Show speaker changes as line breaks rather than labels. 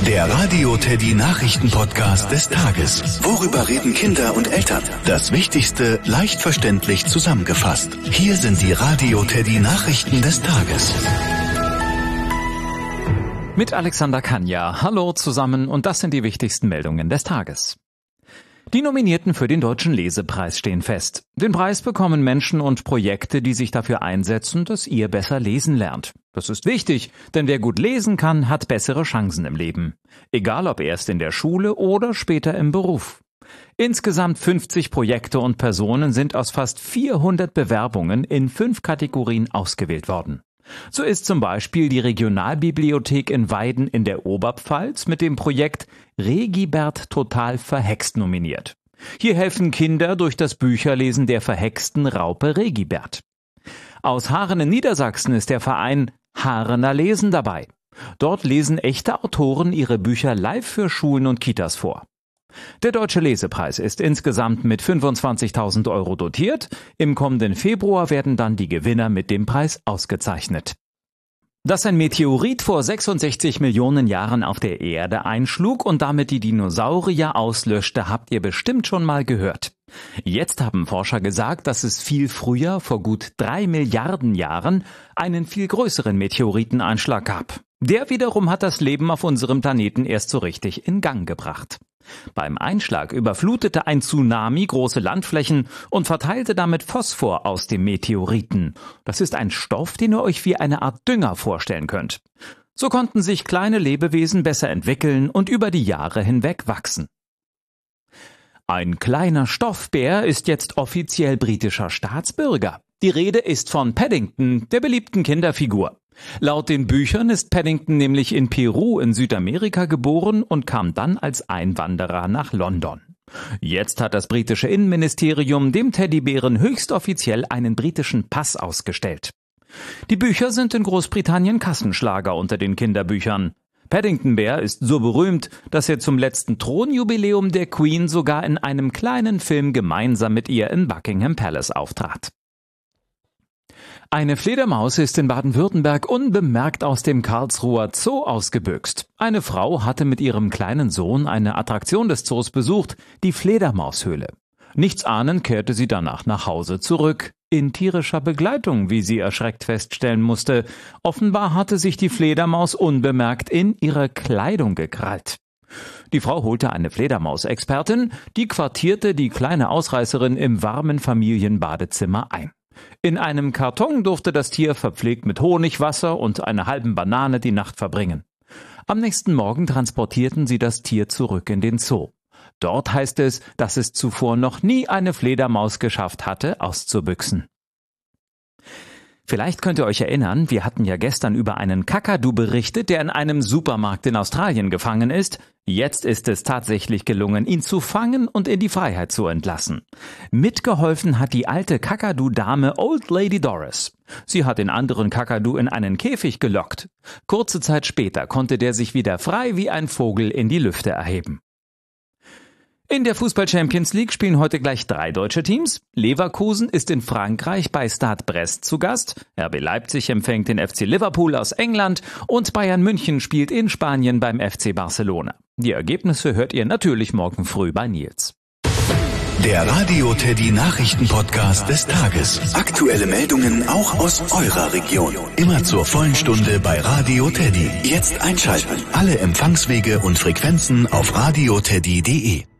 Der Radio Teddy Nachrichten-Podcast des Tages. Worüber reden Kinder und Eltern? Das Wichtigste leicht verständlich zusammengefasst. Hier sind die Radio Teddy Nachrichten des Tages.
Mit Alexander Kanja. Hallo zusammen und das sind die wichtigsten Meldungen des Tages. Die Nominierten für den Deutschen Lesepreis stehen fest. Den Preis bekommen Menschen und Projekte, die sich dafür einsetzen, dass ihr besser lesen lernt. Das ist wichtig, denn wer gut lesen kann, hat bessere Chancen im Leben. Egal ob erst in der Schule oder später im Beruf. Insgesamt 50 Projekte und Personen sind aus fast 400 Bewerbungen in 5 Kategorien ausgewählt worden. So ist zum Beispiel die Regionalbibliothek in Weiden in der Oberpfalz mit dem Projekt Regibert total verhext nominiert. Hier helfen Kinder durch das Bücherlesen der verhexten Raupe Regibert. Aus Haaren in Niedersachsen ist der Verein Haarener Lesen dabei. Dort lesen echte Autoren ihre Bücher live für Schulen und Kitas vor. Der Deutsche Lesepreis ist insgesamt mit 25.000 Euro dotiert. Im kommenden Februar werden dann die Gewinner mit dem Preis ausgezeichnet. Dass ein Meteorit vor 66 Millionen Jahren auf der Erde einschlug und damit die Dinosaurier auslöschte, habt ihr bestimmt schon mal gehört. Jetzt haben Forscher gesagt, dass es viel früher, vor gut 3 Milliarden Jahren, einen viel größeren Meteoriteneinschlag gab. Der wiederum hat das Leben auf unserem Planeten erst so richtig in Gang gebracht. Beim Einschlag überflutete ein Tsunami große Landflächen und verteilte damit Phosphor aus dem Meteoriten. Das ist ein Stoff, den ihr euch wie eine Art Dünger vorstellen könnt. So konnten sich kleine Lebewesen besser entwickeln und über die Jahre hinweg wachsen. Ein kleiner Stoffbär ist jetzt offiziell britischer Staatsbürger. Die Rede ist von Paddington, der beliebten Kinderfigur. Laut den Büchern ist Paddington nämlich in Peru in Südamerika geboren und kam dann als Einwanderer nach London. Jetzt hat das britische Innenministerium dem Teddybären höchst offiziell einen britischen Pass ausgestellt. Die Bücher sind in Großbritannien Kassenschlager unter den Kinderbüchern. Paddington Bear ist so berühmt, dass er zum letzten Thronjubiläum der Queen sogar in einem kleinen Film gemeinsam mit ihr im Buckingham Palace auftrat. Eine Fledermaus ist in Baden-Württemberg unbemerkt aus dem Karlsruher Zoo ausgebüxt. Eine Frau hatte mit ihrem kleinen Sohn eine Attraktion des Zoos besucht, die Fledermaushöhle. Nichtsahnend kehrte sie danach nach Hause zurück. In tierischer Begleitung, wie sie erschreckt feststellen musste. Offenbar hatte sich die Fledermaus unbemerkt in ihre Kleidung gekrallt. Die Frau holte eine Fledermausexpertin, die quartierte die kleine Ausreißerin im warmen Familienbadezimmer ein. In einem Karton durfte das Tier verpflegt mit Honig, Wasser und einer halben Banane die Nacht verbringen. Am nächsten Morgen transportierten sie das Tier zurück in den Zoo. Dort heißt es, dass es zuvor noch nie eine Fledermaus geschafft hatte, auszubüchsen. Vielleicht könnt ihr euch erinnern, wir hatten ja gestern über einen Kakadu berichtet, der in einem Supermarkt in Australien gefangen ist. Jetzt ist es tatsächlich gelungen, ihn zu fangen und in die Freiheit zu entlassen. Mitgeholfen hat die alte Kakadu-Dame Old Lady Doris. Sie hat den anderen Kakadu in einen Käfig gelockt. Kurze Zeit später konnte der sich wieder frei wie ein Vogel in die Lüfte erheben. In der Fußball-Champions League spielen heute gleich 3 deutsche Teams. Leverkusen ist in Frankreich bei Stade Brest zu Gast. RB Leipzig empfängt den FC Liverpool aus England und Bayern München spielt in Spanien beim FC Barcelona. Die Ergebnisse hört ihr natürlich morgen früh bei Nils.
Der Radio Teddy Nachrichten-Podcast des Tages. Aktuelle Meldungen auch aus eurer Region. Immer zur vollen Stunde bei Radio Teddy. Jetzt einschalten. Alle Empfangswege und Frequenzen auf radioteddy.de.